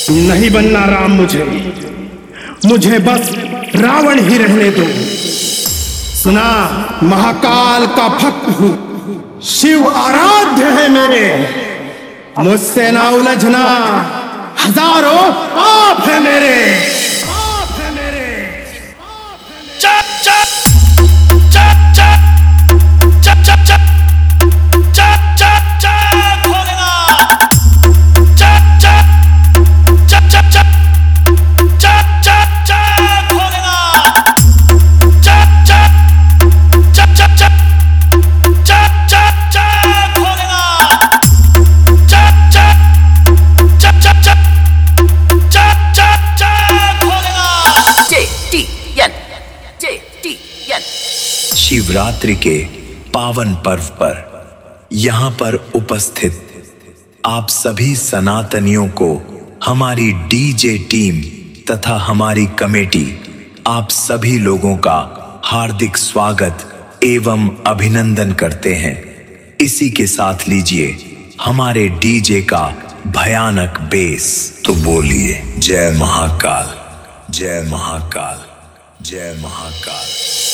नहीं बनना राम मुझे बस रावण ही रहने दो। सुना, महाकाल का भक्त हूं, शिव आराध्य है मेरे, मुझसे ना उलझना, हजारों पाप है मेरे। शिवरात्रि के पावन पर्व पर यहाँ पर उपस्थित आप सभी सनातनियों को हमारी डीजे टीम तथा हमारी कमेटी आप सभी लोगों का हार्दिक स्वागत एवं अभिनंदन करते हैं। इसी के साथ लीजिए हमारे डीजे का भयानक बेस। तो बोलिए जय महाकाल, जय महाकाल, जय महाकाल।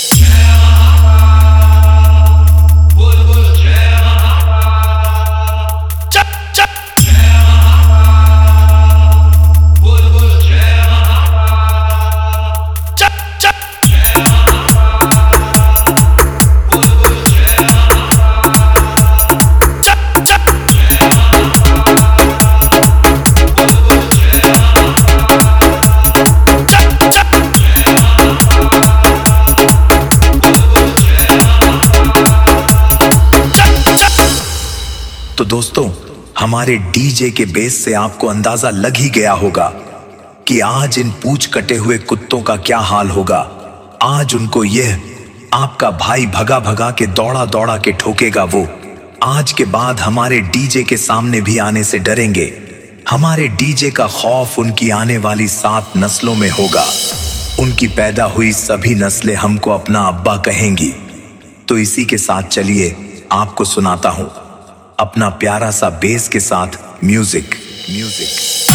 तो दोस्तों, हमारे डीजे के बेस से आपको अंदाजा लग ही गया होगा कि आज इन पूंछ कटे हुए कुत्तों का क्या हाल होगा। आज उनको यह आपका भाई भगा भगा के दौड़ा दौड़ा के ठोकेगा। वो आज के बाद हमारे डीजे के सामने भी आने से डरेंगे। हमारे डीजे का खौफ उनकी आने वाली 7 नस्लों में होगा। उनकी पैदा हुई सभी नस्लें हमको अपना अब्बा कहेंगी। तो इसी के साथ चलिए आपको सुनाता हूं अपना प्यारा सा बेस के साथ म्यूजिक।